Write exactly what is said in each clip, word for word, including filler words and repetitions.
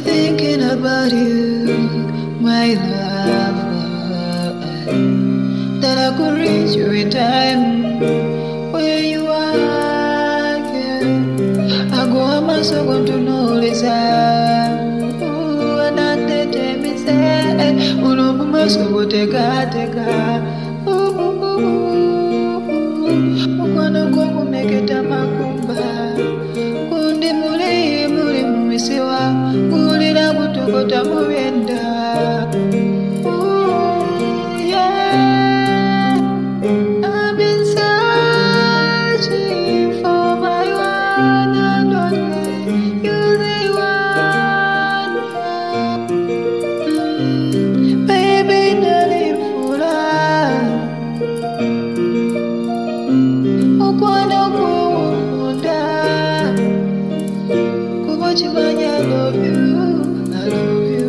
thinking about you, my love. That I could reach you in time where you are. Yeah. I go on my second to know this. And I tell me, say, Uno must go take a take a. Mwana kwangu meketa makumba kundi muli muli mumisiwa kulira kutokota mubenda. I've been searching for my one and only, you're the one. Mm, baby, darling, for Ukwana kukunda Kubochimanya, I love you, I love you.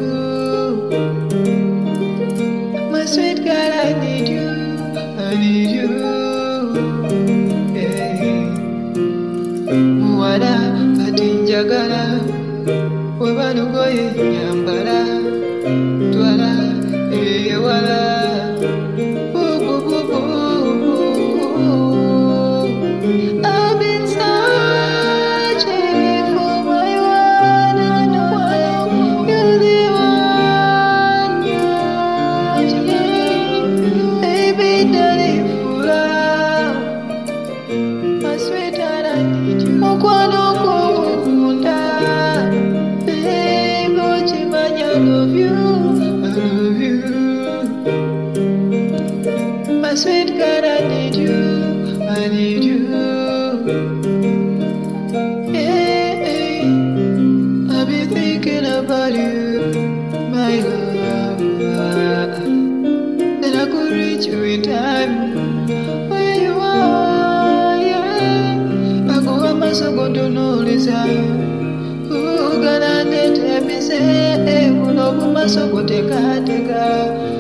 My sweet girl, I need you, I need you. Yeah. Muwala kati njagala webalugoye nyambala twala ebyewala. I've been searching for my one and only, you're the one, yeah, yeah. Baby, darling, for love, my sweetheart, I need you. Mukwano kukunda, baby, ochimanya, I love you, I love you. My sweet girl, I need you, I need you. Yeah, I've been thinking about you, my love. That I could reach you in time where you are. Yeah, I go on my second to know this. Who gonna let me say, Uno, my second, take a, take a.